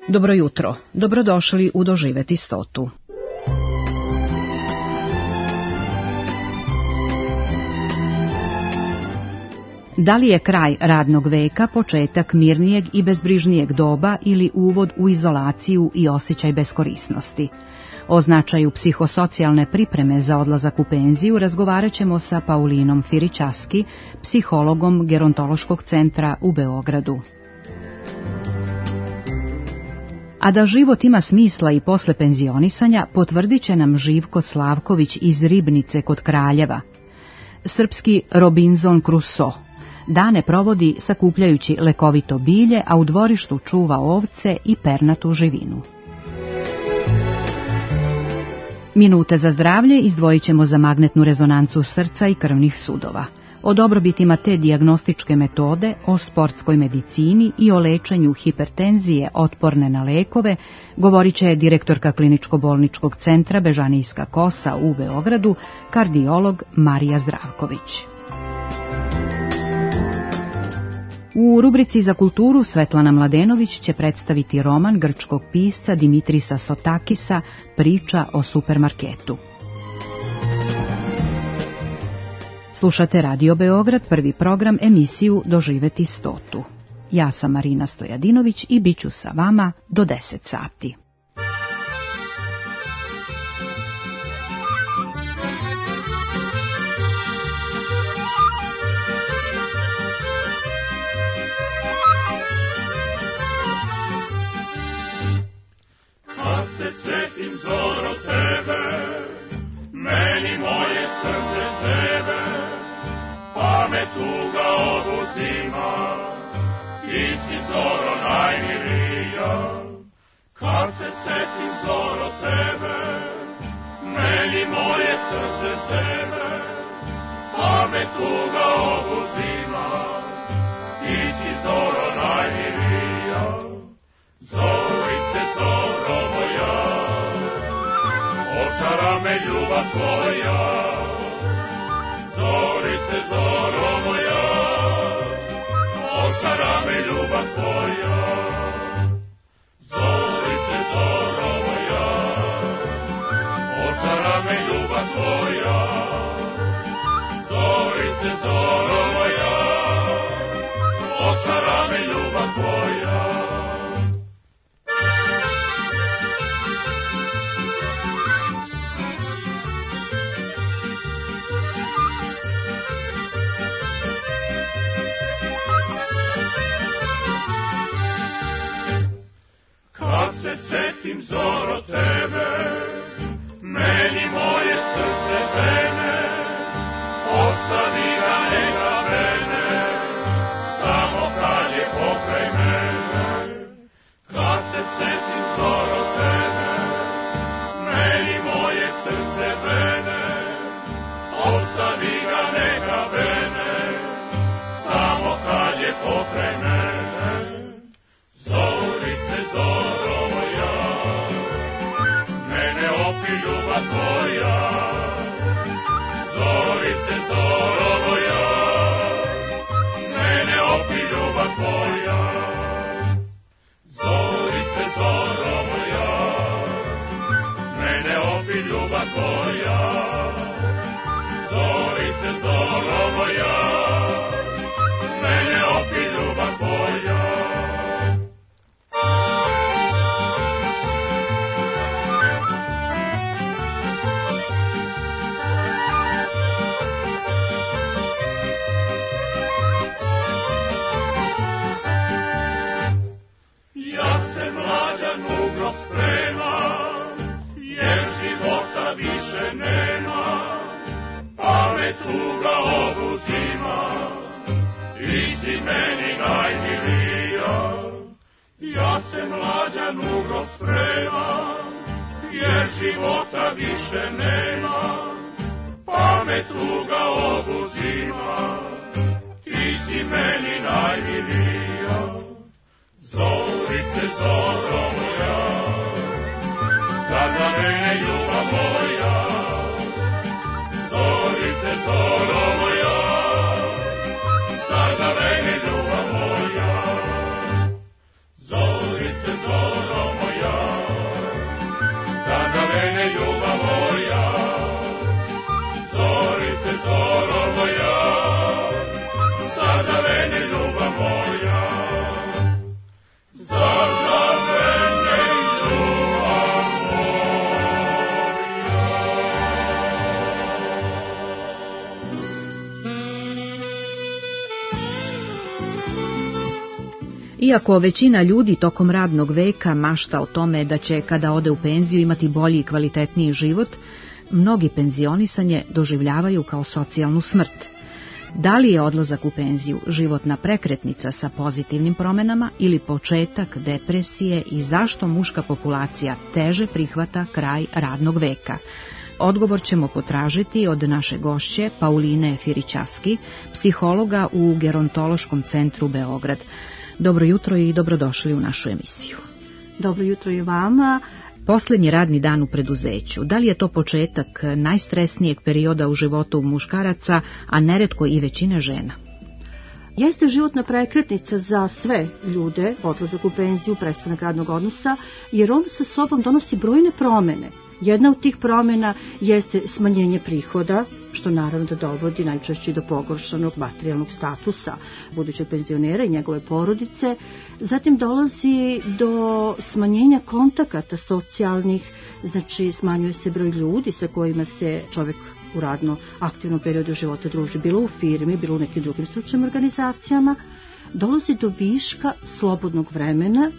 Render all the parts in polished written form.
Dobro jutro, dobrodošli u Doživeti stotu. Da li je kraj radnog veka početak mirnijeg i bezbrižnijeg doba ili uvod u izolaciju i osjećaj beskorisnosti? O značaju psihosocijalne pripreme za odlazak u penziju razgovarat ćemo sa Paulinom Firićaski, psihologom Gerontološkog centra u Beogradu. A da život ima smisla i posle penzionisanja potvrdit će nam Živko Slavković iz Ribnice kod Kraljeva. Srpski Robinson Crusoe. Dane provodi sakupljajući lekovito bilje, a u dvorištu čuva ovce i pernatu živinu. Minute za zdravlje izdvojit ćemo za magnetnu rezonancu srca i krvnih sudova. O dobrobitima te dijagnostičke metode, o sportskoj medicini i o lečenju hipertenzije otporne na lekove govorit će direktorka Kliničko-bolničkog centra Bežanijska kosa u Beogradu, kardiolog Marija Zdravković. U rubrici za kulturu Svetlana Mladenović će predstaviti roman grčkog pisca Dimitrisa Sotakisa Priča o supermarketu. Slušate Radio Beograd, prvi program, emisiju Doživeti stotu. Ja sam Marina Stojadinović i bit ću sa vama do 10 sati. Kad se setim Zoro tebe, meni moje srce zebe, pa me tuga obuzima, ti si Zoro najmilija. Kad se setim Zoro tebe, meni moje srce zebe, pa me tuga obuzima, ti si Zoro najmilija. Zorice, Zoro moja, očara me ljubav tvoja. Zorice, Zoro moja, očara me ljubav tvoja. Zorice, Zoro moja, očara me ljubav tvoja. Zorice, Zoro moja, očara me ljubav tvoja. Kad se setim Zoro tebe, meni moje srce bene, ostavi ga neka bene, samo kad je pokraj mene. Kad se setim Zoro tebe, meni moje srce bene, ostavi ga neka bene, samo kad je pokraj mene. Zorice, Zoro moja, mene opi ljubav tvoja. Zorice, Zoro moja, mene opi ljubav tvoja. Zorice, Zoro moja, mene opi ljubav tvoja. Zorice, Zoro moja, mene opi ljubav tvoja. Više nema, pa me tuga obuzima, ti si meni najmilija. Ja se mlađan ugro spremam, jer života više nema, pa me tuga obuzima, ti si meni najmilija. Zorice, Zoro moja, sad za mene ljubav moja. Zorice, Zoro moja, sad za mene ljubav moja. Zorice, Zoro Iako većina ljudi tokom radnog veka mašta o tome da će kada ode u penziju imati bolji i kvalitetniji život, mnogi penzionisanje doživljavaju kao socijalnu smrt. Da li je odlazak u penziju životna prekretnica sa pozitivnim promenama ili početak depresije i zašto muška populacija teže prihvata kraj radnog veka? Odgovor ćemo potražiti od naše gošće Pauline Firićaski, psihologa u Gerontološkom centru Beograd. Dobro jutro i dobrodošli u našu emisiju. Dobro jutro i vama. Poslednji radni dan u preduzeću, da li je to početak najstresnijeg perioda u životu muškaraca, a neretko i većine žena? Jeste životna prekretnica za sve ljude, odlazak u penziju, prestanak radnog odnosa, jer on sa sobom donosi brojne promene. Jedna od tih promena jeste smanjenje prihoda, što naravno da dovodi najčešće do pogoršanog materijalnog statusa budućeg penzionera i njegove porodice. Zatim dolazi do smanjenja kontakata socijalnih, znači smanjuje se broj ljudi sa kojima se čovjek u radno aktivnom periodu života druži, bilo u firmi, bilo u nekim drugim stručnim organizacijama. Dolazi do viška slobodnog vremena,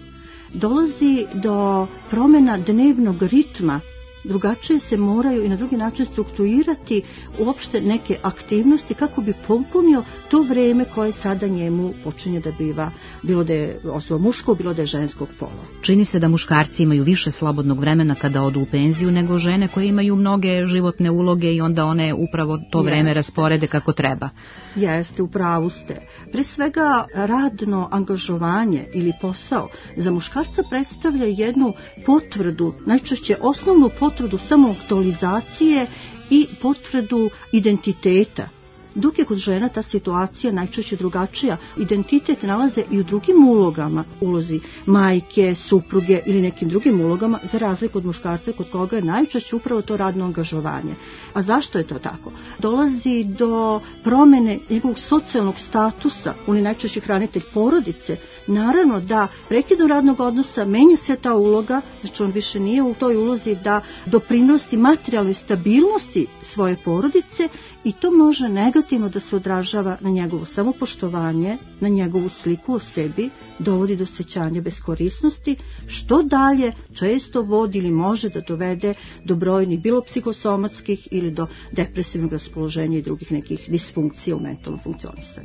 dolazi do promjena dnevnog ritma. Drugačije se moraju i na drugi način strukturirati uopšte neke aktivnosti kako bi popunio to vreme koje sada njemu počinje da biva, bilo da je osoba muškog, bilo da je ženskog pola. Čini se da muškarci imaju više slobodnog vremena kada odu u penziju nego žene koje imaju mnoge životne uloge i onda one upravo to vreme rasporede kako treba. Jeste, u pravu ste. Pre svega radno angažovanje ili posao za muškarca predstavlja jednu potvrdu, najčešće osnovnu potvrdu samoaktualizacije i potvrdu identiteta. Dok je kod žena ta situacija najčešće drugačija, identitet nalaze i u drugim ulogama, ulozi majke, supruge ili nekim drugim ulogama, za razliku od muškarca kod koga je najčešće upravo to radno angažovanje. A zašto je to tako? Dolazi do promene njegovog socijalnog statusa, on je najčešće hranitelj porodice. Naravno da prekidom radnog odnosa menja se ta uloga, znači on više nije u toj ulozi da doprinosi materijalnoj stabilnosti svoje porodice i to može negativno da se odražava na njegovo samopoštovanje, na njegovu sliku o sebi, dovodi do osjećanja beskorisnosti, što dalje često vodi ili može da dovede do brojnih bilo psihosomatskih ili do depresivnog raspoloženja i drugih nekih disfunkcija u mentalnom funkcionisanju.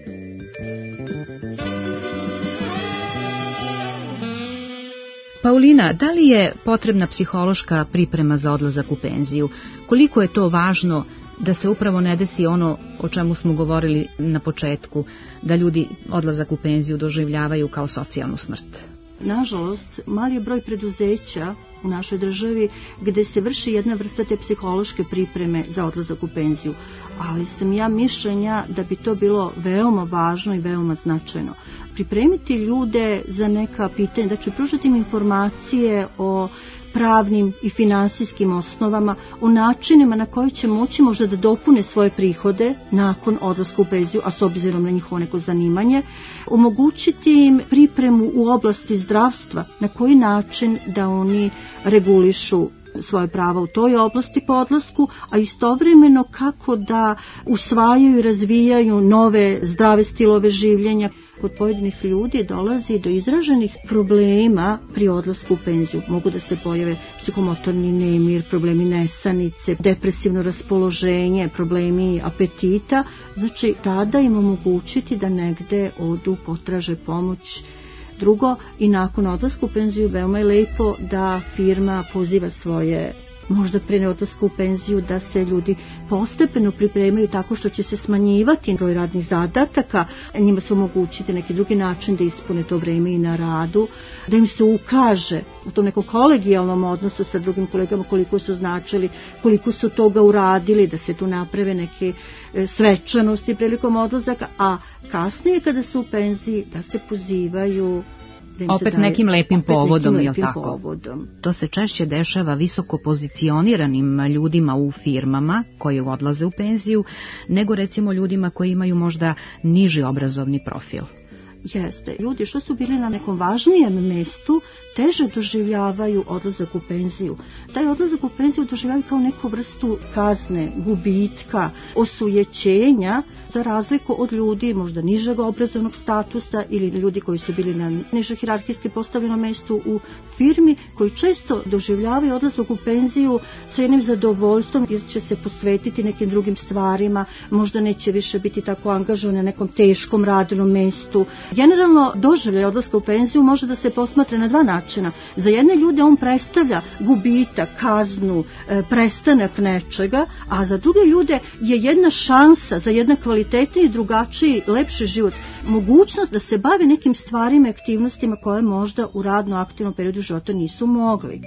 Paulina, da li je potrebna psihološka priprema za odlazak u penziju? Koliko je to važno da se upravo ne desi ono o čemu smo govorili na početku, da ljudi odlazak u penziju doživljavaju kao socijalnu smrt? Nažalost, mali je broj preduzeća u našoj državi gde se vrši jedna vrsta te psihološke pripreme za odlazak u penziju, ali sam ja mišljenja da bi to bilo veoma važno i veoma značajno. Pripremiti ljude za neka pitanja, da će pružati im informacije o pravnim i finansijskim osnovama, o načinima na koje će moći možda da dopune svoje prihode nakon odlaska u penziju, a s obzirom na njihovo neko zanimanje, omogućiti im pripremu u oblasti zdravstva, na koji način da oni regulišu svoje prava u toj oblasti po odlasku, a istovremeno kako da usvajaju i razvijaju nove zdrave stilove življenja. Kod pojedinih ljudi dolazi do izraženih problema pri odlasku u penziju. Mogu da se pojave psihomotorni nemir, problemi nesanice, depresivno raspoloženje, problemi apetita. Znači, tada im omogućiti da negde odu, potraže pomoć. Drugo, i nakon odlaska u penziju veoma je lepo da firma poziva svoje, možda pre odlaska u penziju, da se ljudi postepeno pripremaju tako što će se smanjivati broj radnih zadataka, njima se omogućiti neki drugi način da ispune to vreme i na radu, da im se ukaže u tom nekom kolegijalnom odnosu sa drugim kolegama koliko su značili, koliko su toga uradili, da se tu naprave neke svečanosti prilikom odlazaka, a kasnije kada su u penziji da se pozivaju opet nekim lepim povodom, je li tako? To se češće dešava visoko pozicioniranim ljudima u firmama koji odlaze u penziju, nego recimo ljudima koji imaju možda niži obrazovni profil. Jeste. Ljudi što su bili na nekom važnijem mestu, teže doživljavaju odlazak u penziju. Taj odlazak u penziju doživljavaju kao neku vrstu kazne, gubitka, osujećenja, za razliku od ljudi možda nižeg obrazovnog statusa ili ljudi koji su bili na niže hijerarhijski postavljenom mestu u firmi, koji često doživljavaju odlazak u penziju sa jednim zadovoljstvom jer će se posvetiti nekim drugim stvarima, možda neće više biti tako angažovan na nekom teškom radnom mestu. Generalno doživljaj odlaska u penziju može da se posmatra na dva načina. Za jedne ljude on predstavlja gubitak, kaznu, prestanak nečega, a za druge ljude je jedna šansa za jedan kvalitetniji, drugačiji, lepši život. Mogućnost da se bave nekim stvarima i aktivnostima koje možda u radno aktivnom periodu života nisu mogli.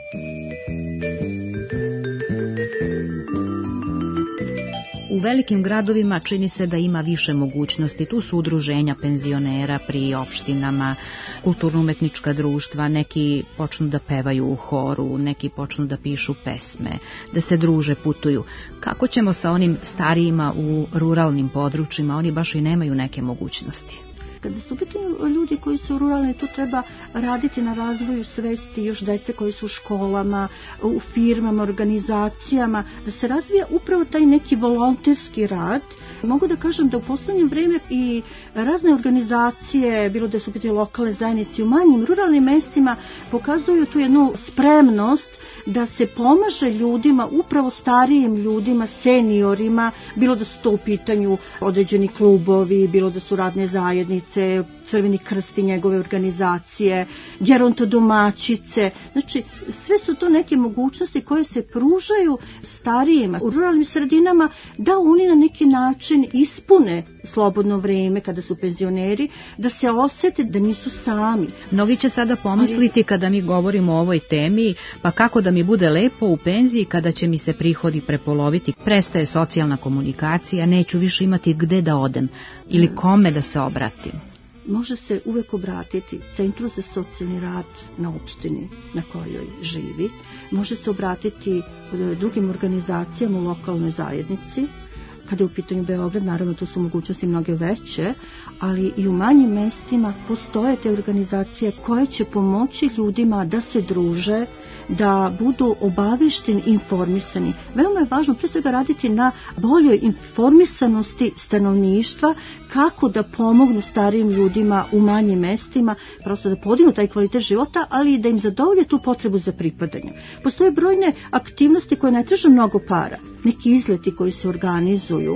U velikim gradovima čini se da ima više mogućnosti. Tu su udruženja penzionera pri opštinama, kulturno-umetnička društva, neki počnu da pevaju u horu, neki počnu da pišu pesme, da se druže, putuju. Kako ćemo sa onim starijima u ruralnim područjima? Oni baš i nemaju neke mogućnosti. Kada su pitanju ljudi koji su ruralni, tu treba raditi na razvoju svesti još dece koji su u školama, u firmama, organizacijama, da se razvija upravo taj neki volonterski rad. Mogu da kažem da u poslednje vreme i razne organizacije, bilo da su pitanje lokalne zajednice u manjim ruralnim mestima, pokazuju tu jednu spremnost da se pomaže ljudima, upravo starijim ljudima, seniorima, bilo da su to u pitanju određeni klubovi, bilo da su radne zajednice, Crveni krst i njegove organizacije, gerontodomaćice. Znači, sve su to neke mogućnosti koje se pružaju starijima u ruralnim sredinama da oni na neki način ispune slobodno vreme kada su penzioneri, da se osete da nisu sami. Mnogi će sada pomisliti kada mi govorimo o ovoj temi, pa kako da mi bude lepo u penziji kada će mi se prihodi prepoloviti, prestaje socijalna komunikacija, neću više imati gde da odem ili kome da se obratim. Može se uvek obratiti Centru za socijalni rad na opštini na kojoj živi, može se obratiti drugim organizacijama u lokalnoj zajednici. Kada je u pitanju Beograd, naravno tu su mogućnosti mnoge veće, ali i u manjim mestima postoje te organizacije koje će pomoći ljudima da se druže, da budu obavešteni, informisani. Veoma je važno pre svega raditi na boljoj informisanosti stanovništva, kako da pomognu starijim ljudima u manjim mestima, prosto da podignu taj kvalitet života, ali i da im zadovolje tu potrebu za pripadanjem. Postoje brojne aktivnosti koje ne traže mnogo para, neki izleti koji se organizuju.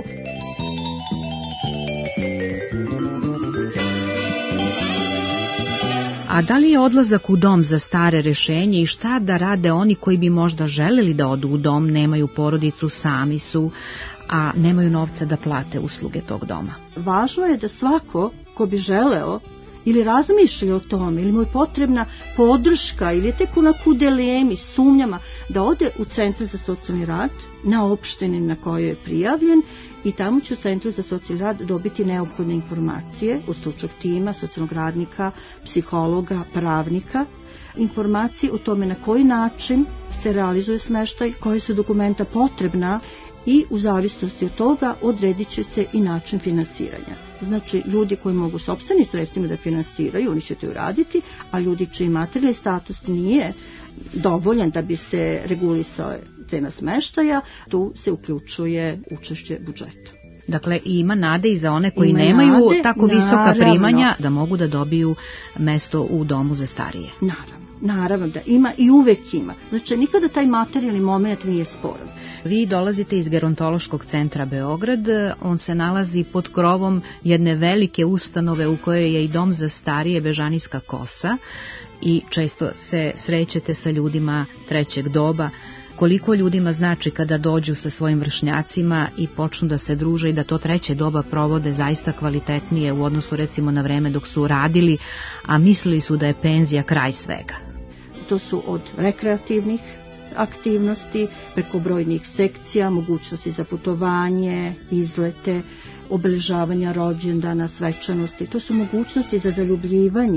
A da li je odlazak u dom za stare rešenje i šta da rade oni koji bi možda želeli da odu u dom, nemaju porodicu, sami su, a nemaju novca da plate usluge tog doma? Važno je da svako ko bi želeo ili razmišlja o tome, ili mu je potrebna podrška, ili je tek onako dilemi, sumnjama, da ode u Centar za socijalni rad na opštini na kojoj je prijavljen i tamo će u Centru za socijalni rad dobiti neophodne informacije od stručnog tima, socijalnog radnika, psihologa, pravnika, informacije o tome na koji način se realizuje smeštaj, koje su dokumenta potrebna i u zavisnosti od toga odredit će se i način finansiranja. Znači, ljudi koji mogu sopstvenim sredstvima da finansiraju, oni će to uraditi, a ljudi čiji materijalni status nije dovoljan da bi se regulisao cena smeštaja, tu se uključuje učešće budžeta. Dakle, ima nade i za one koji nemaju tako visoka primanja da mogu da dobiju mesto u domu za starije. Naravno da ima i uvek ima. Znači, nikada taj materijalni moment nije sporan. Vi dolazite iz Gerontološkog centra Beograd, on se nalazi pod krovom jedne velike ustanove u kojoj je i dom za starije Bežanijska kosa i često se srećete sa ljudima trećeg doba. Koliko ljudima znači kada dođu sa svojim vršnjacima i počnu da se druže i da to treće doba provode zaista kvalitetnije u odnosu recimo na vreme dok su radili, a mislili su da je penzija kraj svega? To su od rekreativnih aktivnosti, preko brojnih sekcija, mogućnosti za putovanje, izlete, obeležavanja rođendana, svečanosti. To su mogućnosti za zaljubljivanje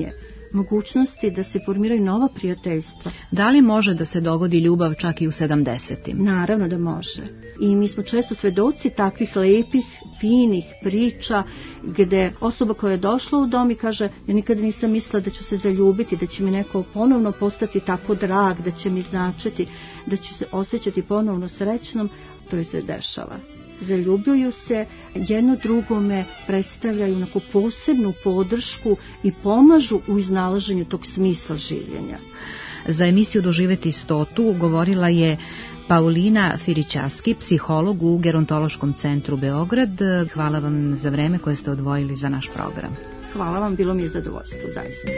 mogućnosti da se formiraju nova prijateljstva. Da li može da se dogodi ljubav čak i u 70-im? Naravno da može. I mi smo često svedoci takvih lepih, finih priča gde osoba koja je došla u dom i kaže ja nikada nisam mislila da ću se zaljubiti, da će mi neko ponovno postati tako drag, da će mi značiti, da ću se osjećati ponovno srećnom, to je se dešava. Zaljubljuju se, jedno drugome predstavljaju neku posebnu podršku i pomažu u iznalaženju tog smisla življenja. Za emisiju Doživeti 100 govorila je Paulina Firićaski, psiholog u Gerontološkom centru Beograd. Hvala vam za vreme koje ste odvojili za naš program. Hvala vam, bilo mi je zadovoljstvo, zaista.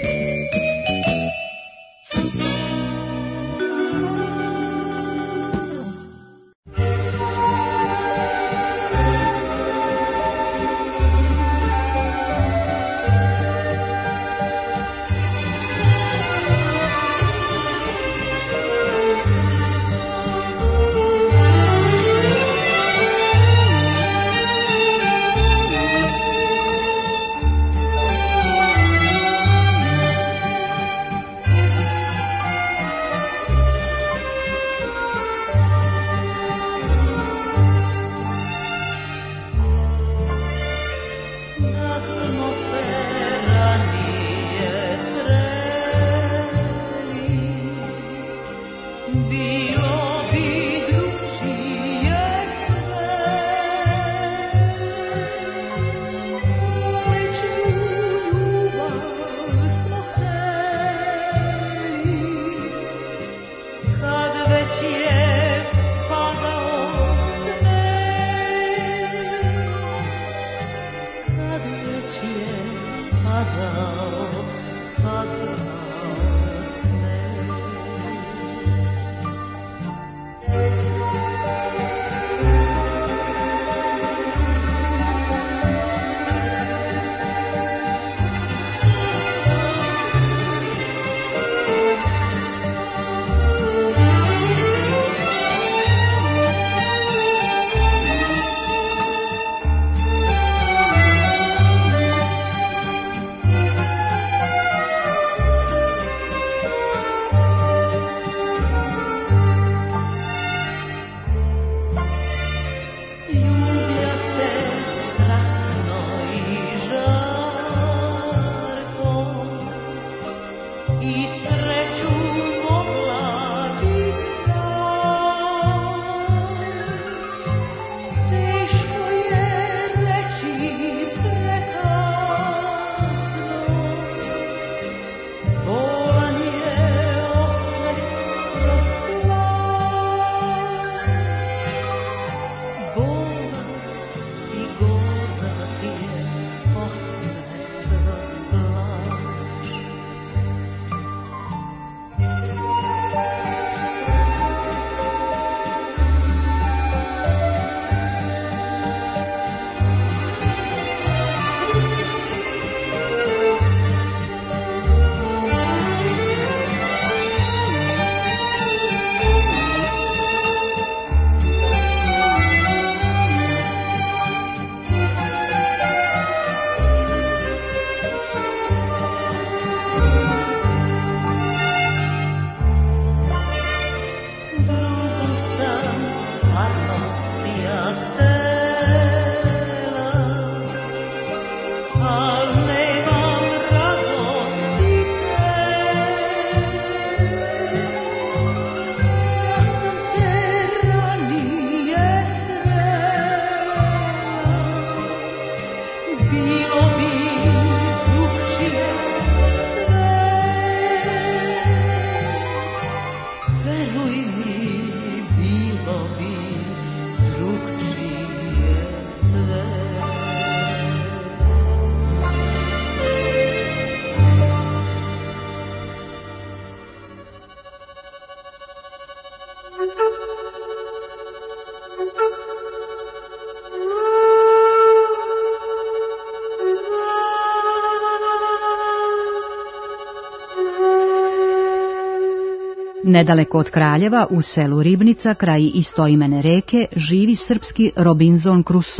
Nedaleko od Kraljeva, u selu Ribnica, kraj istoimene reke, živi srpski Robinson Crusoe.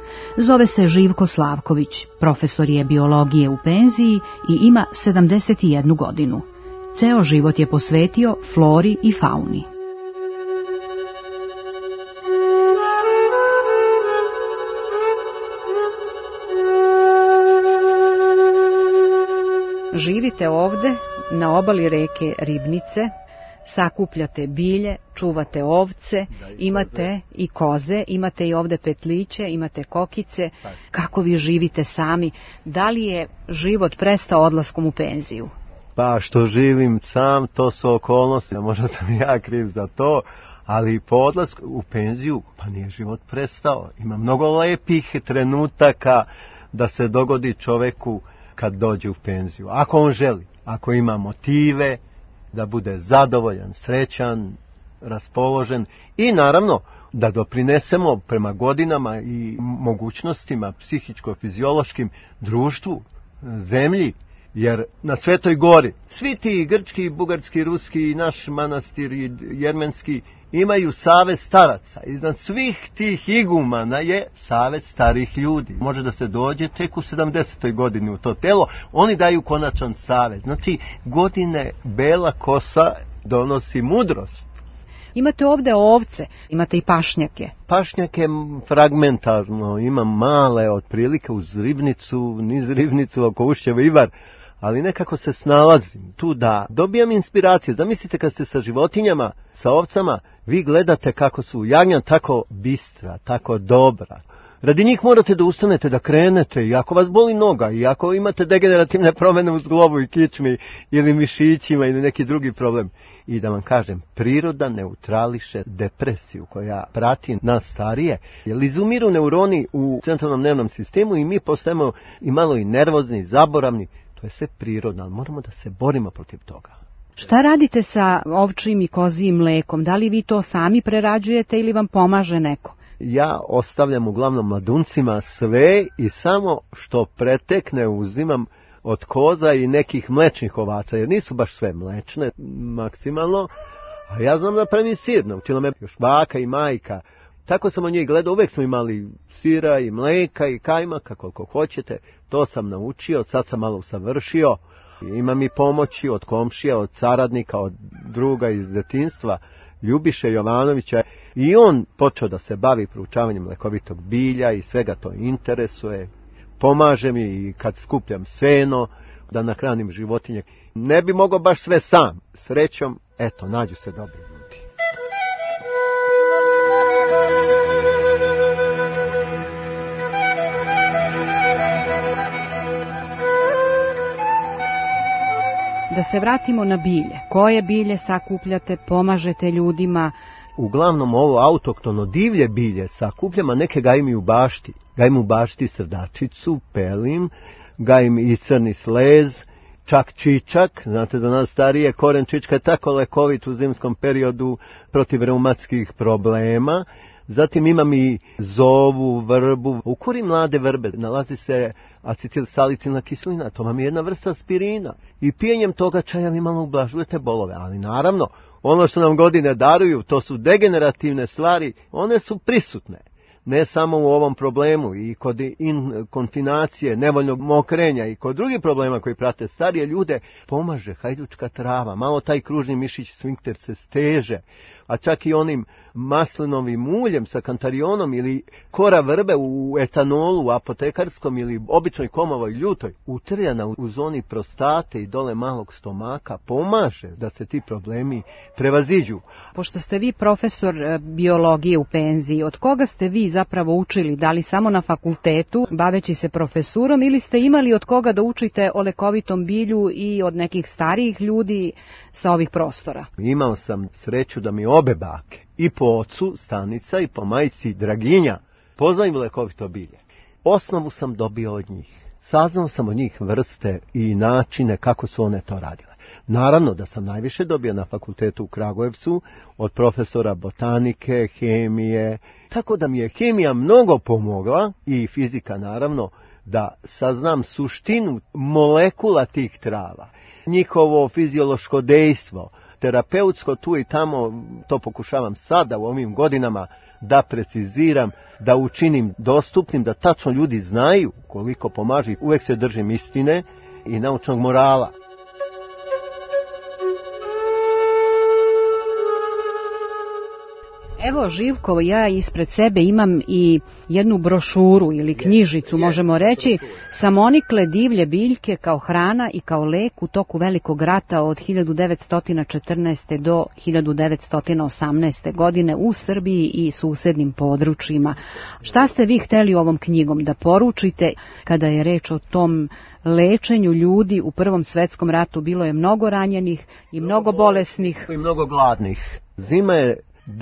Zove se Živko Slavković, profesor je biologije u penziji i ima 71 godinu. Ceo život je posvetio flori i fauni. Živite ovde, na obali reke Ribnice, sakupljate bilje, čuvate ovce, imate i koze, imate i ovde petliće, imate kokice. Kako vi živite sami? Da li je život prestao odlaskom u penziju? Pa što živim sam, to su okolnosti, možda sam ja kriv za to, ali po odlasku u penziju, pa nije život prestao. Ima mnogo lepih trenutaka da se dogodi čoveku kad dođe u penziju. Ako on želi, ako ima motive, da bude zadovoljan, srećan, raspoložen i naravno da doprinesemo prema godinama i mogućnostima psihičko-fiziološkim društvu, zemlji, jer na Svetoj gori svi ti grčki, bugarski, ruski, naš manastir i jermenski imaju savez staraca. Iznad svih tih igumana je savez starih ljudi. Može da se dođe tek u 70. godini u to telo. Oni daju konačan savez. Znači, godine bela kosa donosi mudrost. Imate ovde ovce, imate i pašnjake. Pašnjake fragmentarno, imam male otprilike uz Ribnicu, niz Ribnicu, oko Ušćeva i Ivar, ali nekako se snalazim tu da dobijam inspiracije. Zamislite kad ste sa životinjama, sa ovcama, vi gledate kako su jagnja tako bistra, tako dobra. Radi njih morate da ustanete, da krenete, i ako vas boli noga, i ako imate degenerativne promjene u zglobu i kičmi, ili mišićima, ili neki drugi problem. I da vam kažem, priroda neutrališe depresiju koja prati nas starije, jer izumiru neuroni u centralnom nervnom sistemu i mi postajemo i malo i nervozni, i zaboravni. To je sve prirodno, ali moramo da se borimo protiv toga. Šta radite sa ovčjim i kozijim mlekom? Da li vi to sami prerađujete ili vam pomaže neko? Ja ostavljam uglavnom mladuncima sve i samo što pretekne uzimam od koza i nekih mlečnih ovaca, jer nisu baš sve mlečne maksimalno, a ja znam da pravim sir, naučila me još baka i majka. Tako sam o njih gledao, uvek smo imali sira i mleka i kajmaka, koliko hoćete, to sam naučio, sad sam malo usavršio. Imam i pomoći od komšija, od saradnika, od druga iz detinjstva, Ljubiše Jovanovića, i on počeo da se bavi proučavanjem lekovitog bilja i svega to interesuje. Pomaže mi i kad skupljam seno, da nahranim životinje. Ne bi mogao baš sve sam. Srećom, eto, nađu se dobri ljudi. Da se vratimo na bilje. Koje bilje sakupljate, pomažete ljudima? Uglavnom ovo autoktono divlje bilje sakupljam, a neke gajim i u bašti. Gajim u bašti srdačicu, pelim, gajim i crni slez, čak čičak. Znate, za nas starije koren čička je tako lekovit u zimskom periodu protiv reumatskih problema. Zatim imam i zovu, vrbu. U kori mlade vrbe nalazi se acetilsalicilna kiselina, to vam je jedna vrsta aspirina. I pijenjem toga čaja vi malo ublažujete bolove, ali naravno, ono što nam godine daruju, to su degenerativne stvari, one su prisutne. Ne samo u ovom problemu, i kod inkontinuacije, nevoljnog mokrenja i kod drugih problema koji prate starije ljude, pomaže hajdučka trava, malo taj kružni mišić sfinkter se steže, a čak i onim maslinovim uljem sa kantarionom ili kora vrbe u etanolu apotekarskom ili običnoj komovoj ljutoj, utrljana u zoni prostate i dole malog stomaka, pomaže da se ti problemi prevaziđu. Pošto ste vi profesor biologije u penziji, od koga ste vi zapravo učili? Da li samo na fakultetu, baveći se profesurom, ili ste imali od koga da učite o lekovitom bilju i od nekih starijih ljudi sa ovih prostora? Imao sam sreću da mi obe bake, i po ocu Stanica i po majci Draginja, poznaju lekovito bilje. Osnovu sam dobio od njih. Saznao sam od njih vrste i načine kako su one to radile. Naravno da sam najviše dobio na fakultetu u Kragujevcu od profesora botanike, hemije, tako da mi je hemija mnogo pomogla, i fizika naravno, da saznam suštinu molekula tih trava, njihovo fiziološko dejstvo, terapeutsko tu i tamo, to pokušavam sada u ovim godinama da preciziram, da učinim dostupnim, da tačno ljudi znaju koliko pomaže. Uvijek se držim istine i naučnog morala. Evo, Živko, ja ispred sebe imam i jednu brošuru ili knjižicu, možemo reći, Samonikle divlje biljke kao hrana i kao lek u toku Velikog rata od 1914. do 1918. godine u Srbiji i susednim područjima. Šta ste vi hteli ovom knjigom da poručite kada je reč o tom lečenju ljudi u Prvom svetskom ratu? Bilo je mnogo ranjenih i mnogo bolesnih. I mnogo gladnih. Zima je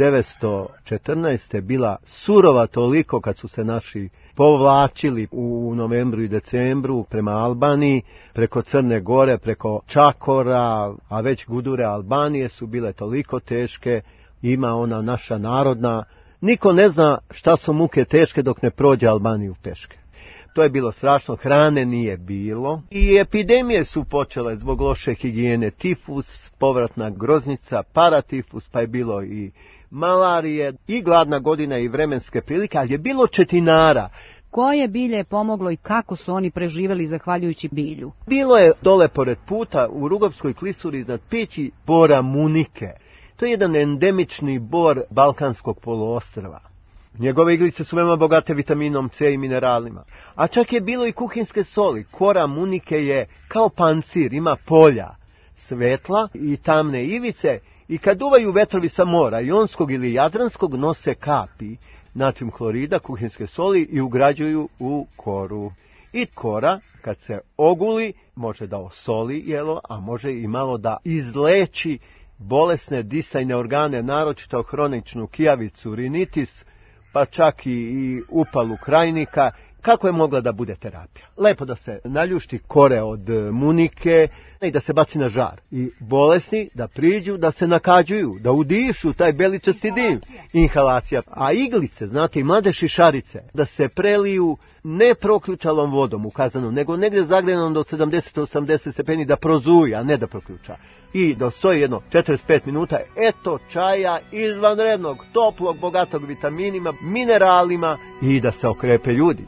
1914. bila surova toliko kad su se naši povlačili u novembru i decembru prema Albaniji, preko Crne Gore, preko Čakora, a već gudure Albanije su bile toliko teške. Ima ona naša narodna, niko ne zna šta su muke teške dok ne prođe Albaniju peške. To je bilo strašno, hrane nije bilo i epidemije su počele zbog loše higijene, tifus, povratna groznica, paratifus, pa je bilo i malarije, i gladna godina i vremenske prilike, ali je bilo četinara. Koje bilje je pomoglo i kako su oni preživjeli zahvaljujući bilju? Bilo je dole pored puta u Rugovskoj klisuri iznad Peći bora munike. To je jedan endemični bor Balkanskog poluostrva. Njegove iglice su veoma bogate vitaminom C i mineralima. A čak je bilo i kuhinske soli. Kora munike je kao pancir, ima polja, svetla i tamne ivice. I kad duvaju vetrovi sa mora, Jonskog ili Jadranskog, nose kapi natrium hlorida, kuhinske soli i ugrađuju u koru. I kora, kad se oguli, može da osoli jelo, a može i malo da izleči bolesne disajne organe, naročito hroničnu kijavicu, rinitis, pa čak i upalu krajnika. Kako je mogla da bude terapija? Lepo da se naljušti kore od munike i da se baci na žar. I bolesni da priđu, da se nakađuju, da udišu taj beličasti dim. Inhalacija. A iglice, znate, i mlade šišarice, da se preliju ne proključalom vodom ukazanom, nego negdje zagrejanom do 70-80 stepeni da prozuje, a ne da proključa. I da stoji jedno 45 minuta, eto čaja izvanrednog, toplog, bogatog vitaminima, mineralima i da se okrepe ljudi.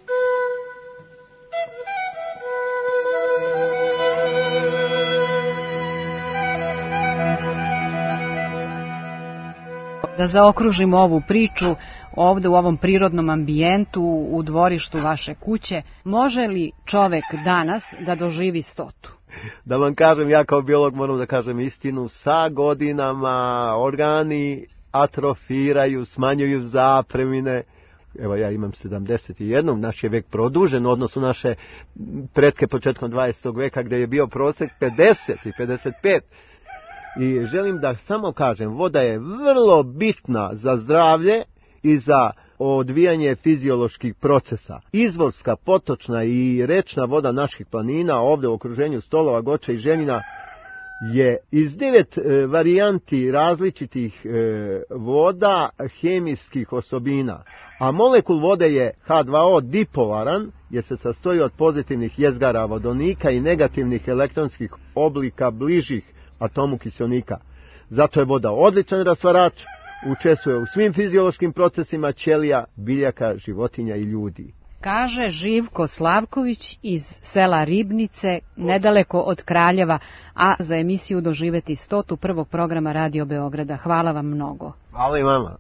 Da zaokružimo ovu priču ovdje u ovom prirodnom ambijentu u dvorištu vaše kuće, može li čovek danas da doživi 100? Da vam kažem, ja kao biolog moram da kažem istinu, sa godinama organi atrofiraju, smanjuju zapremine. Evo ja imam 71, naš je vek produžen, odnosno naše pretke početkom 20. veka gdje je bio prosek 50 i 55. I želim da samo kažem, voda je vrlo bitna za zdravlje i za odvijanje fizioloških procesa. Izvorska, potočna i rečna voda naših planina, ovdje u okruženju Stolova, Goča i Željina, je iz 9 varijanti različitih voda hemijskih osobina. A molekul vode je H2O dipolaran, jer se sastoji od pozitivnih jezgara vodonika i negativnih elektronskih oblika bližih atomu kiselnika. Zato je voda odličan rastvarač, učestvuje u svim fiziološkim procesima ćelija, biljaka, životinja i ljudi. Kaže Živko Slavković iz sela Ribnice, nedaleko od Kraljeva, a za emisiju doživeti 100. prvog programa Radio Beograda. Hvala vam mnogo. Hvala i vama.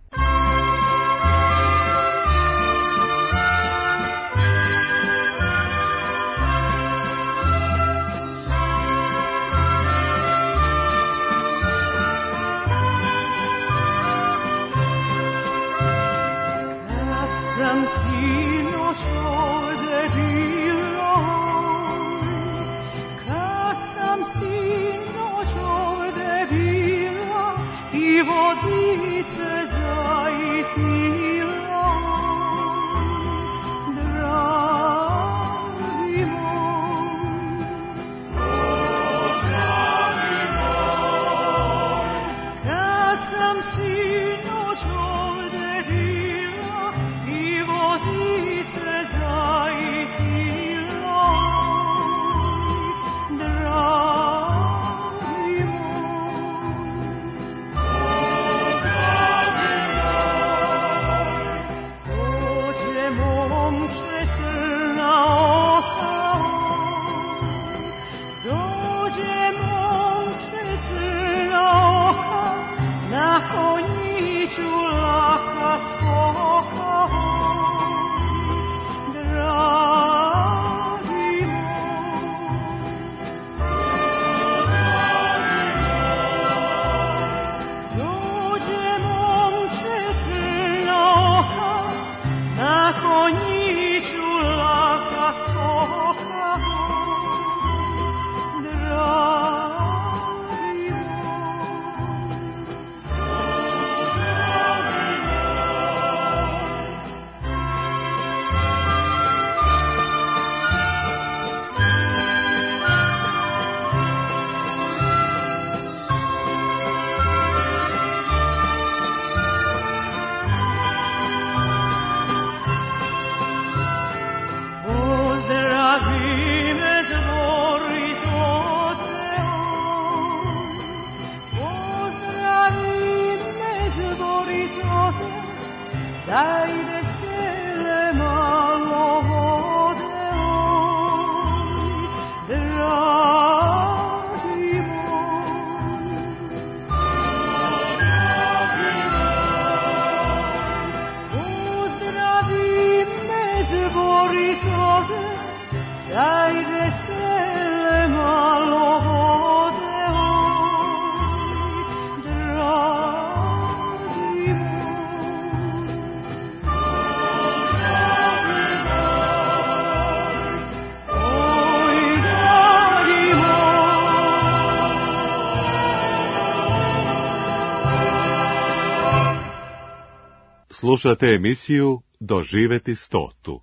Slušate emisiju Doživeti stotu.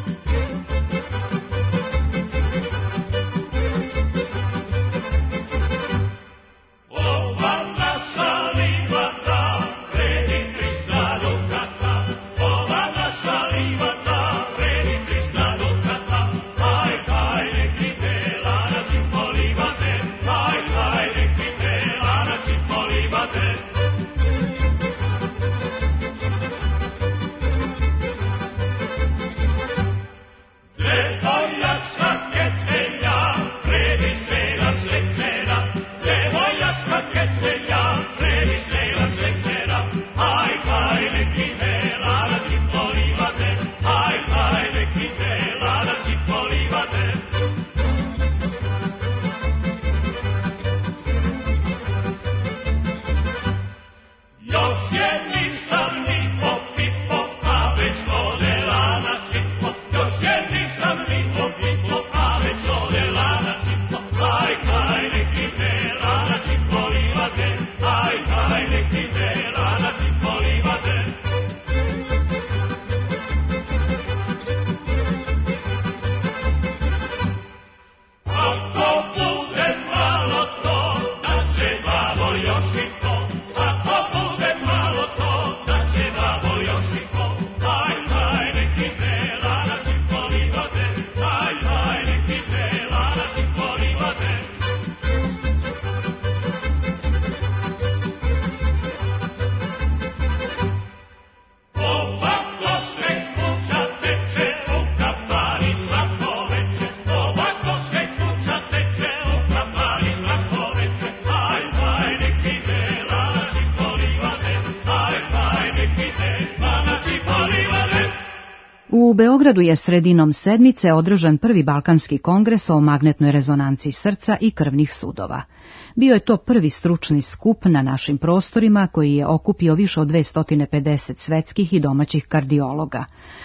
U Beogradu je sredinom sedmice održan prvi Balkanski kongres o magnetnoj rezonanci srca i krvnih sudova. Bio je to prvi stručni skup na našim prostorima koji je okupio više od 250 svetskih i domaćih kardiologa.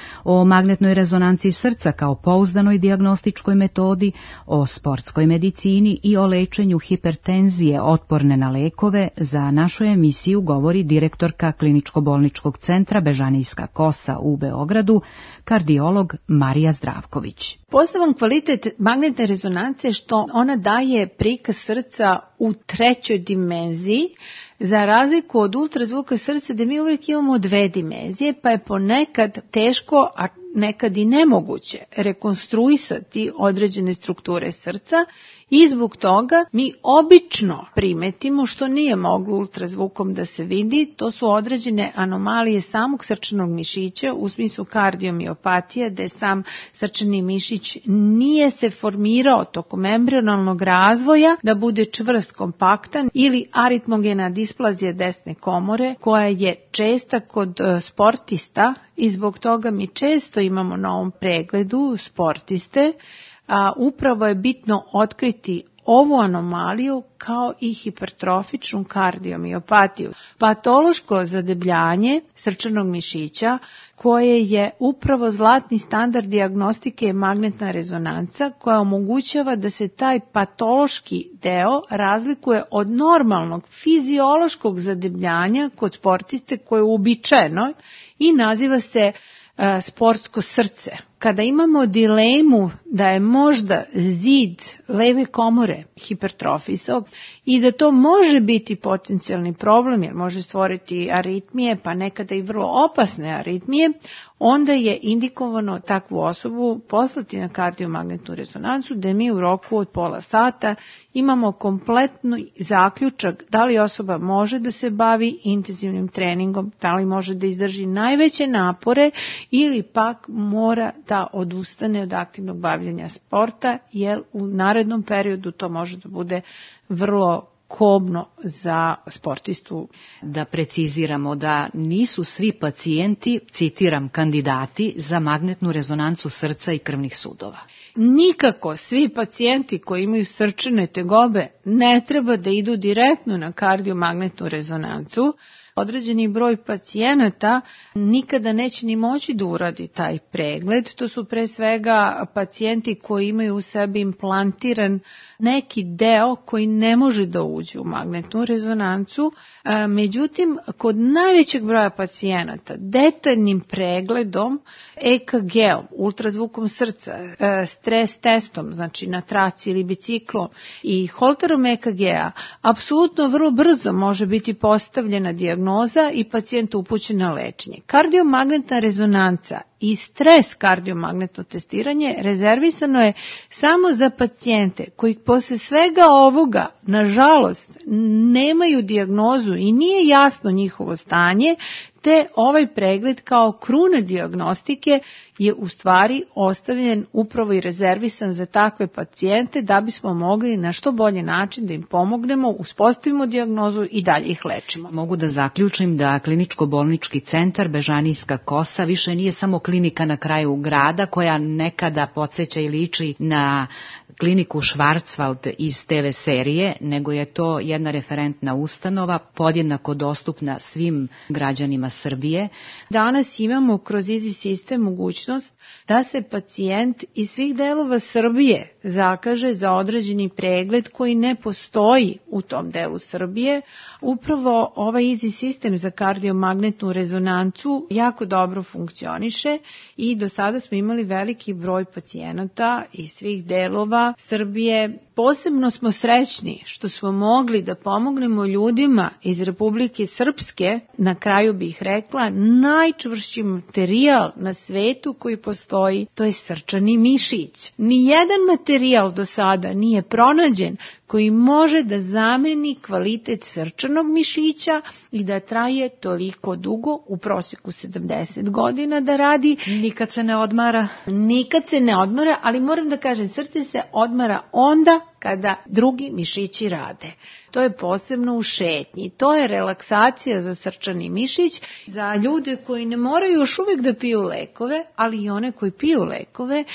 O magnetnoj rezonanci srca kao pouzdanoj dijagnostičkoj metodi, o sportskoj medicini i o lečenju hipertenzije otporne na lekove za našu emisiju govori direktorka Kliničko-bolničkog centra Bežanijska kosa u Beogradu, kardiolog Marija Zdravković. Poseban kvalitet magnetne rezonance je što ona daje prikaz srca u trećoj dimenziji, za razliku od ultrazvuka srca gdje mi uvijek imamo dve dimenzije, pa je ponekad teško, a nekad i nemoguće rekonstruisati određene strukture srca i zbog toga mi obično primetimo, što nije moglo ultrazvukom da se vidi, to su određene anomalije samog srčanog mišića u smislu kardiomiopatije, gde sam srčani mišić nije se formirao tokom embrionalnog razvoja da bude čvrst, kompaktan, ili aritmogena displazija desne komore koja je česta kod sportista i zbog toga mi često imamo na ovom pregledu sportiste, a upravo je bitno otkriti ovu anomaliju kao i hipertrofičnu kardiomiopatiju. Patološko zadebljanje srčanog mišića koje je upravo zlatni standard dijagnostike je magnetna rezonanca koja omogućava da se taj patološki deo razlikuje od normalnog fiziološkog zadebljanja kod sportiste koje je uobičajeno i naziva se sportsko srce. Kada imamo dilemu da je možda zid leve komore hipertrofisao i da to može biti potencijalni problem jer može stvoriti aritmije, pa nekada i vrlo opasne aritmije, onda je indikovano takvu osobu poslati na kardiomagnetnu rezonancu gdje mi u roku od pola sata imamo kompletni zaključak da li osoba može da se bavi intenzivnim treningom, da li može da izdrži najveće napore ili pak mora da odustane od aktivnog bavljenja sporta, jer u narednom periodu to može da bude vrlo kobno za sportistu. Da preciziramo da nisu svi pacijenti, citiram, kandidati za magnetnu rezonancu srca i krvnih sudova. Nikako svi pacijenti koji imaju srčane tegobe ne treba da idu direktno na kardiomagnetnu rezonancu. određeni broj pacijenata nikada neće ni moći da uradi taj pregled. To su pre svega pacijenti koji imaju u sebi implantiran neki deo koji ne može da uđe u magnetnu rezonancu. Međutim, kod najvećeg broja pacijenata detaljnim pregledom, EKG-om, ultrazvukom srca, stres testom, znači na traci ili biciklom i holterom EKG-a, apsolutno vrlo brzo može biti postavljena dijagnoza i pacijent upućen na lečenje. Kardiomagnetna rezonanca i stres kardiomagnetno testiranje rezervisano je samo za pacijente koji posle svega ovoga, nažalost, nemaju dijagnozu i nije jasno njihovo stanje, te ovaj pregled kao kruna dijagnostike je u stvari ostavljen upravo i rezervisan za takve pacijente da bismo mogli na što bolji način da im pomognemo, uspostavimo dijagnozu i dalje ih lečimo. Mogu da zaključim da kliničko-bolnički centar Bežanijska kosa više nije samo klinika na kraju grada koja nekada podsjeća i liči na kliniku Schwarzwald iz TV serije, nego je to jedna referentna ustanova podjednako dostupna svim građanima Srbije. Danas imamo kroz Easy sistem mogućnost da se pacijent iz svih delova Srbije zakaže za određeni pregled koji ne postoji u tom delu Srbije. Upravo ovaj Easy sistem za kardiomagnetnu rezonancu jako dobro funkcioniše i do sada smo imali veliki broj pacijenata iz svih delova Srbije. Posebno smo srećni što smo mogli da pomognemo ljudima iz Republike Srpske, na kraju bih rekla, najčvršći materijal na svetu koji postoji, to je srčani mišić. Nijedan materijal do sada nije pronađen koji može da zameni kvalitet srčanog mišića i da traje toliko dugo, u prosjeku 70 godina da radi. Nikad se ne odmara. Nikad se ne odmara, ali moram da kažem, srce se odmara onda kada drugi mišići rade. To je posebno u šetnji. To je relaksacija za srčani mišić, za ljude koji ne moraju još uvijek da piju lekove, ali i one koji piju lekove.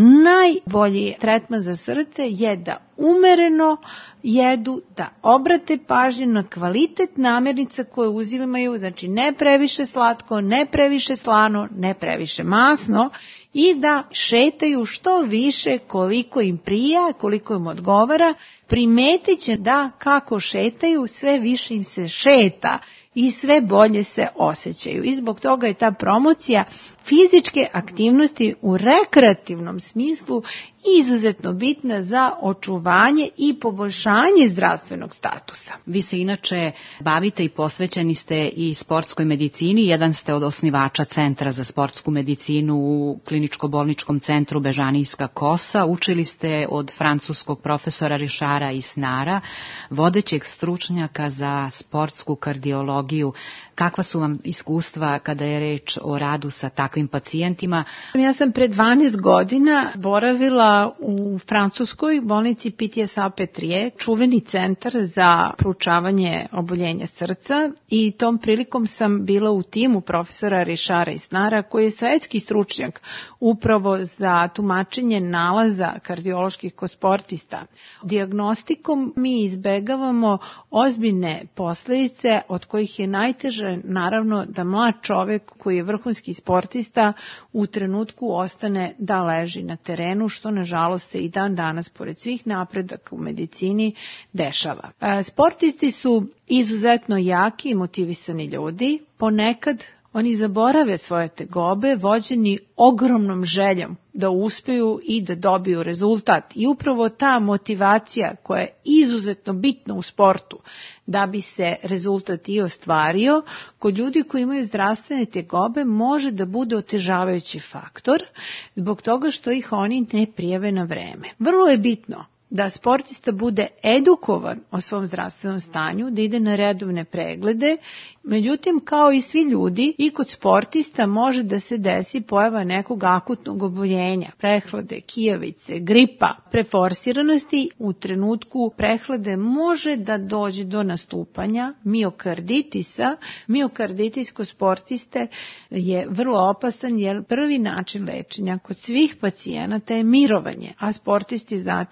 Najbolji tretman za srce je da umereno jedu, da obrate pažnju na kvalitet namirnica koje uzimaju, znači ne previše slatko, ne previše slano, ne previše masno, i da šetaju što više koliko im prija, koliko im odgovara. Primetit će da kako šetaju, sve više im se šeta i sve bolje se osjećaju. I zbog toga je ta promocija fizičke aktivnosti u rekreativnom smislu izuzetno bitna za očuvanje i poboljšanje zdravstvenog statusa. Vi se inače bavite i posvećeni ste i sportskoj medicini. Jedan ste od osnivača Centra za sportsku medicinu u kliničko-bolničkom centru Bežanijska kosa. Učili ste od francuskog profesora Richarda Isnara, vodećeg stručnjaka za sportsku kardiologiju. Kakva su vam iskustva kada je reč o radu sa takvim pacijentima? Ja sam pre 12 godina boravila u francuskoj bolnici Pitié-Salpêtrière, čuveni centar za proučavanje oboljenja srca, i tom prilikom sam bila u timu profesora Richarda Isnara, koji je svetski stručnjak upravo za tumačenje nalaza kardioloških kod sportista. Dijagnostikom mi izbegavamo ozbiljne posljedice, od kojih je najteže naravno da mlad čovek koji je vrhunski sportista u trenutku ostane da leži na terenu, što nažalost se i dan danas pored svih napredaka u medicini dešava. Sportisti su izuzetno jaki i motivisani ljudi, ponekad oni zaborave svoje tegobe, vođeni ogromnom željom da uspeju i da dobiju rezultat. I upravo ta motivacija koja je izuzetno bitna u sportu da bi se rezultat i ostvario, kod ljudi koji imaju zdravstvene tegobe može da bude otežavajući faktor zbog toga što ih oni ne prijave na vreme. Vrlo je bitno da sportista bude edukovan o svom zdravstvenom stanju, da ide na redovne preglede. Međutim, kao i svi ljudi, i kod sportista može da se desi pojava nekog akutnog oboljenja, prehlade, kijavice, gripa, preforsiranosti. U trenutku prehlade može da dođe do nastupanja miokarditisa. Miokarditis kod sportiste je vrlo opasan jer prvi način lečenja kod svih pacijenata je mirovanje, a sportisti znate da oni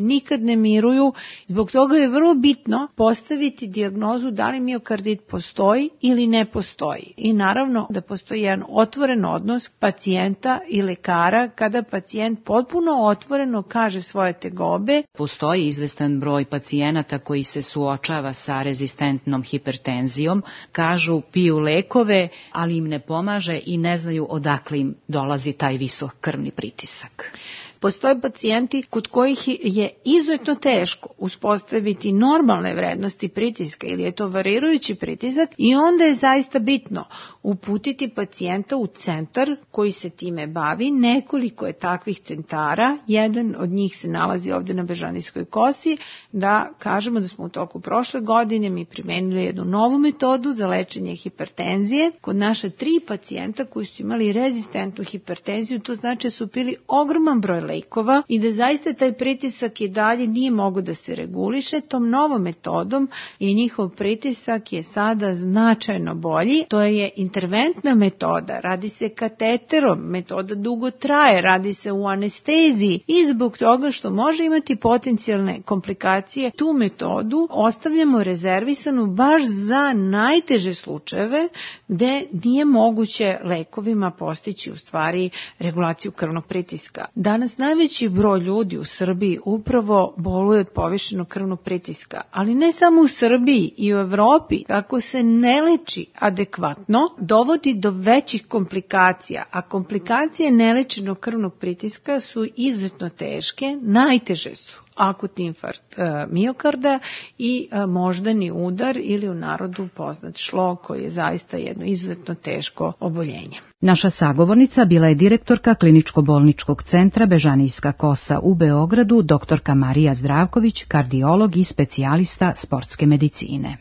nikad ne miruju. Zbog toga je vrlo bitno postaviti dijagnozu da li miokardit postoji ili ne postoji. I naravno da postoji jedan otvoren odnos pacijenta i lekara kada pacijent potpuno otvoreno kaže svoje tegobe. Postoji izvestan broj pacijenata koji se suočava sa rezistentnom hipertenzijom, kažu piju lekove, ali im ne pomaže i ne znaju odakle im dolazi taj visok krvni pritisak. Postoje pacijenti kod kojih je izuzetno teško uspostaviti normalne vrednosti pritiska ili je to varirajući pritisak i onda je zaista bitno uputiti pacijenta u centar koji se time bavi. Nekoliko je takvih centara, jedan od njih se nalazi ovde na Bežanijskoj kosi, da kažemo da smo u toku prošle godine mi primenili jednu novu metodu za lečenje hipertenzije. Kod naša 3 pacijenta koji su imali rezistentnu hipertenziju, to znači da su pili ogroman broj lekova i da zaista taj pritisak i dalje nije mogo da se reguliše. Tom novom metodom i njihov pritisak je sada značajno bolji. To je interventna metoda, radi se kateterom, metoda dugo traje, radi se u anesteziji i zbog toga što može imati potencijalne komplikacije, tu metodu ostavljamo rezervisanu baš za najteže slučajeve gde nije moguće lekovima postići u stvari regulaciju krvnog pritiska. Danas najveći broj ljudi u Srbiji upravo boluje od povišenog krvnog pritiska, ali ne samo u Srbiji i u Evropi. Ako se ne leči adekvatno, dovodi do većih komplikacija, a komplikacije nelečenog krvnog pritiska su izuzetno teške, najteže su akutni infarkt miokarda i moždani udar ili u narodu poznat šlog koji je zaista jedno izuzetno teško oboljenje. Naša sagovornica bila je direktorka Kliničko-bolničkog centra Bežanijska kosa u Beogradu, doktorka Marija Zdravković, kardiolog i specijalista sportske medicine.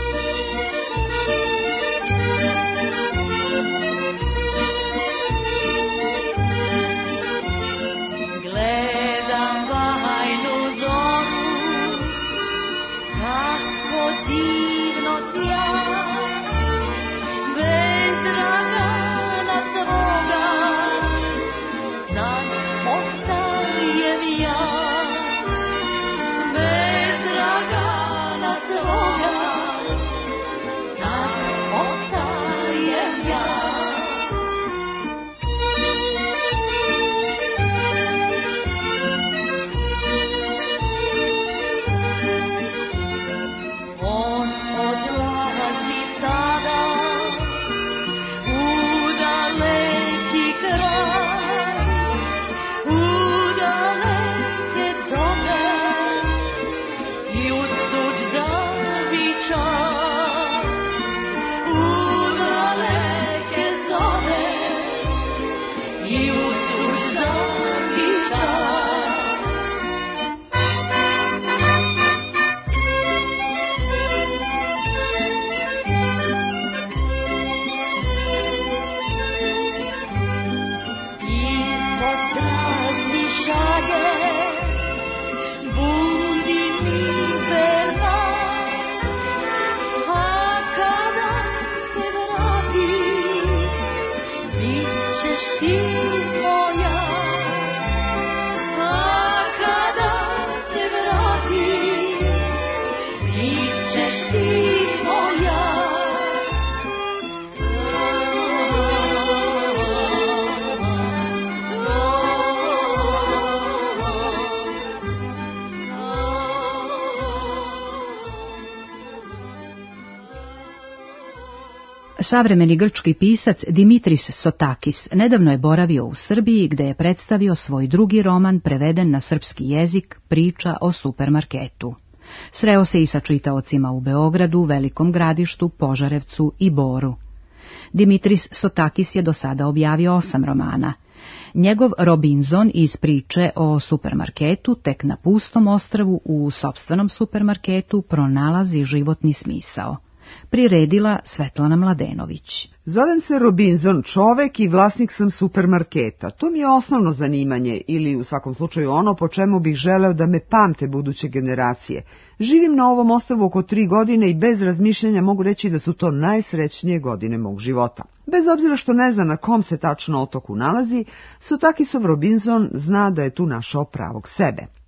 Savremeni grčki pisac Dimitris Sotakis nedavno je boravio u Srbiji gde je predstavio svoj drugi roman preveden na srpski jezik Priča o supermarketu. Sreo se i sa čitaocima u Beogradu, Velikom Gradištu, Požarevcu i Boru. Dimitris Sotakis je do sada objavio 8 romana. Njegov Robinzon iz Priče o supermarketu tek na pustom ostrvu u sopstvenom supermarketu pronalazi životni smisao. Priredila Svetlana Mladenović. Zovem se Robinzon, čovek i vlasnik sam supermarketa. To mi je osnovno zanimanje ili u svakom slučaju ono po čemu bih želeo da me pamte buduće generacije. Živim na ovom ostrvu oko 3 godine i bez razmišljanja mogu reći da su to najsrećnije godine mog života. Bez obzira što ne zna na kom se tačno otoku nalazi, Sotakisov Robinzon zna da je tu našao pravog sebe.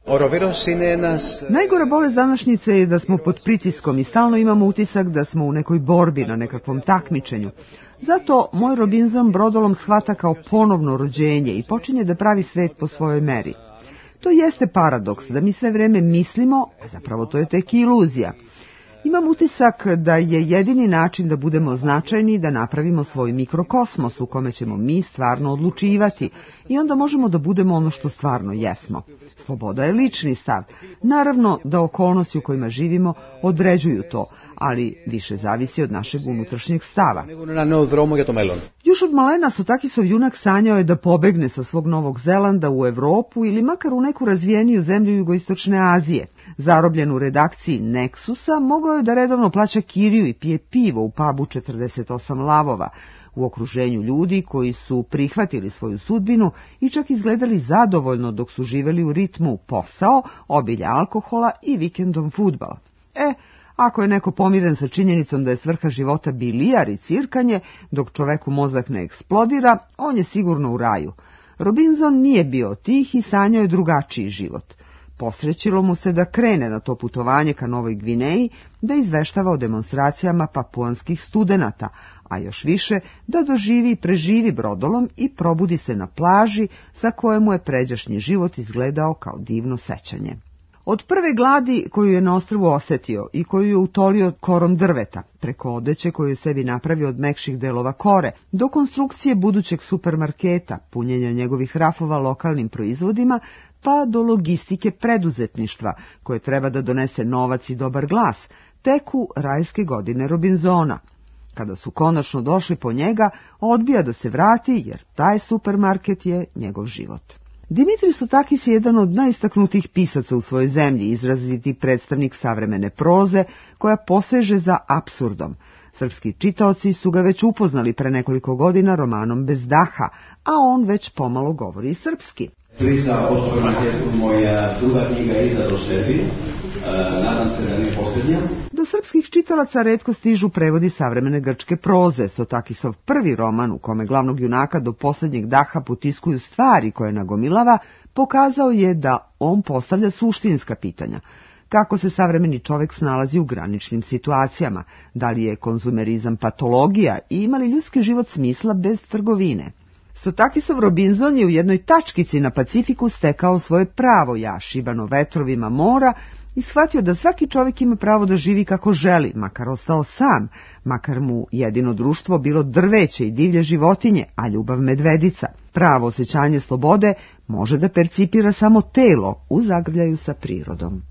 Najgora bolest današnjice je da smo pod pritiskom i stalno imamo utisak da smo u nekoj borbi, na nekakvom takmičenju. Zato moj Robinson brodolom shvata kao ponovno rođenje i počinje da pravi svet po svojoj meri. To jeste paradoks, da mi sve vreme mislimo, a zapravo to je tek iluzija. Imam utisak da je jedini način da budemo značajni da napravimo svoj mikrokosmos u kome ćemo mi stvarno odlučivati i onda možemo da budemo ono što stvarno jesmo. Sloboda je lični stav. Naravno da okolnosti u kojima živimo određuju to, ali više zavisi od našeg unutrašnjeg stava. Još od malena Sotakisov junak sanjao je da pobegne sa svog Novog Zelanda u Evropu ili makar u neku razvijeniju zemlju jugoistočne Azije. Zarobljen u redakciji Nexusa, mogao je da redovno plaća kiriju i pije pivo u pubu 48 lavova, u okruženju ljudi koji su prihvatili svoju sudbinu i čak izgledali zadovoljno dok su živeli u ritmu posao, obilje alkohola i vikendom fudbala. Ako je neko pomiren sa činjenicom da je svrha života bilijar i cirkanje, dok čoveku mozak ne eksplodira, on je sigurno u raju. Robinson nije bio tih i sanjao je drugačiji život. Posrećilo mu se da krene na to putovanje ka Novoj Gvineji, da izveštava o demonstracijama papuanskih studenata, a još više da doživi i preživi brodolom i probudi se na plaži za kojemu je pređašnji život izgledao kao divno sećanje. Od prve gladi koju je na ostrvu osetio i koju je utolio korom drveta, preko odeće koju je sebi napravio od mekših delova kore, do konstrukcije budućeg supermarketa, punjenja njegovih rafova lokalnim proizvodima, pa do logistike preduzetništva, koje treba da donese novac i dobar glas, teku rajske godine Robinsona. Kada su konačno došli po njega, odbija da se vrati, jer taj supermarket je njegov život. Dimitri Sotakis je jedan od najistaknutijih pisaca u svojoj zemlji, izraziti predstavnik savremene proze, koja poseže za apsurdom. Srpski čitaoci su ga već upoznali pre nekoliko godina romanom Bez daha, a on već pomalo govori i srpski. Kriza o supermarketu, moja druga knjiga izdad o sebi, nadam se da ne posljednja. Do srpskih čitalaca retko stižu prevodi savremene grčke proze. Sotakisov prvi roman, u kome glavnog junaka do posljednjeg daha potiskuju stvari koje nagomilava, pokazao je da on postavlja suštinska pitanja. Kako se savremeni čovek snalazi u graničnim situacijama, da li je konzumerizam patologija i ima li ljudski život smisla bez trgovine. Sotakisov Robinson je u jednoj tačkici na Pacifiku stekao svoje pravo ja, šibano vetrovima mora, i shvatio da svaki čovjek ima pravo da živi kako želi, makar ostao sam, makar mu jedino društvo bilo drveće i divlje životinje, a ljubav medvedica. Pravo osjećanje slobode može da percipira samo telo u zagrljaju sa prirodom.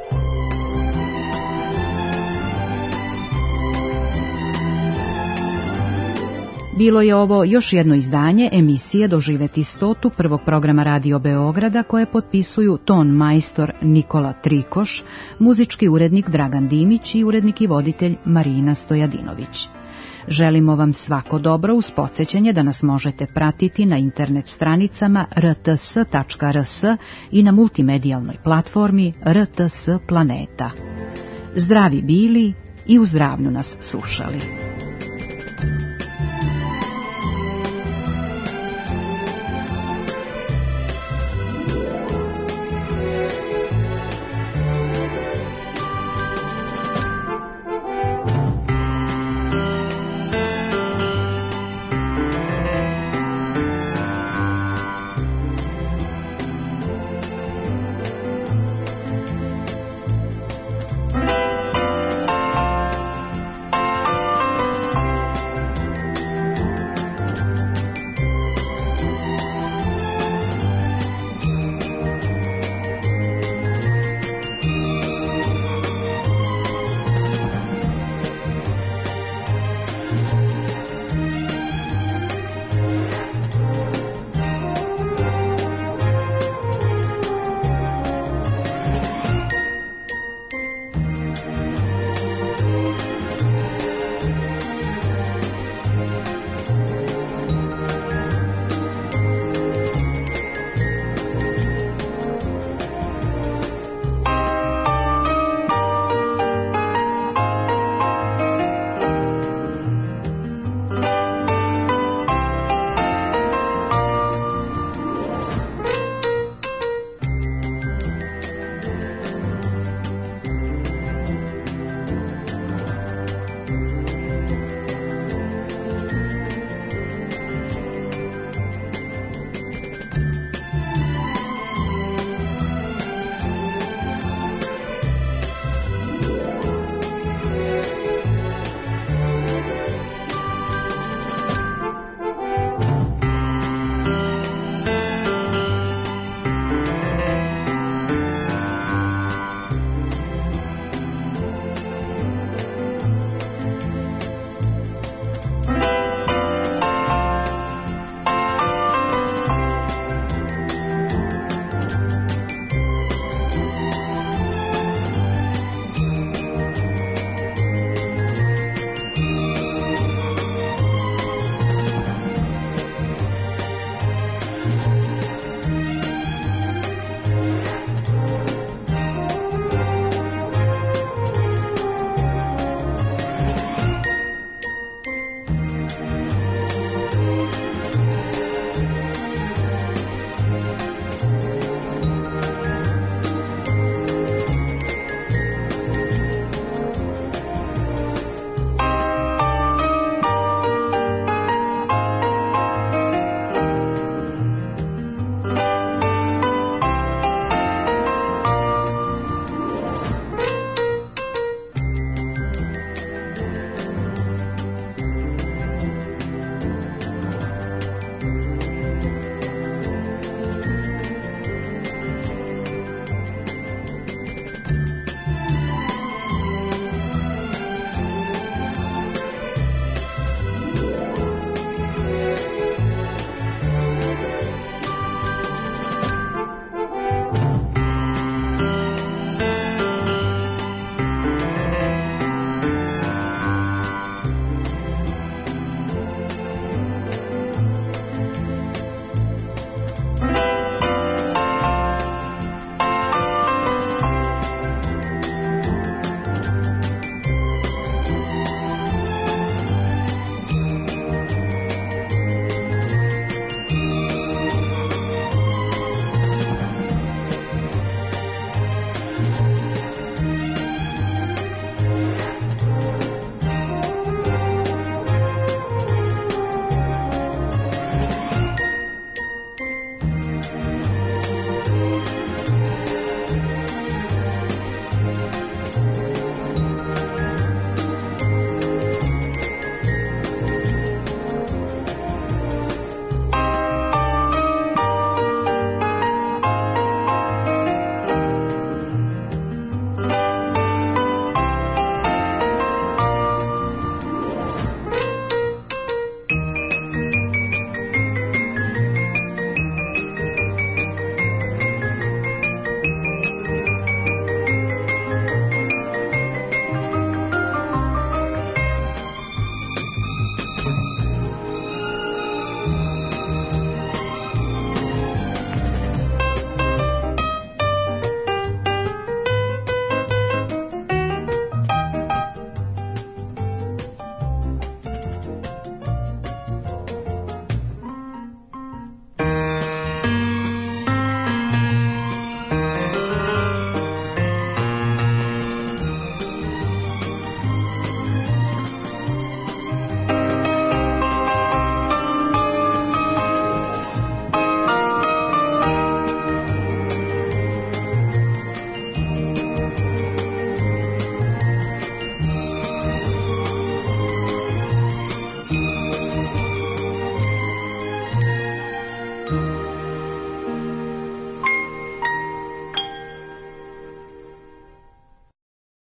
Bilo je ovo još jedno izdanje emisije Doživeti 100 prvog programa Radio Beograda koje potpisuju ton majstor Nikola Trikoš, muzički urednik Dragan Dimić i urednik i voditelj Marina Stojadinović. Želimo vam svako dobro uz podsjećanje da nas možete pratiti na internet stranicama rts.rs i na multimedijalnoj platformi RTS Planeta. Zdravi bili i u zdravlju nas slušali.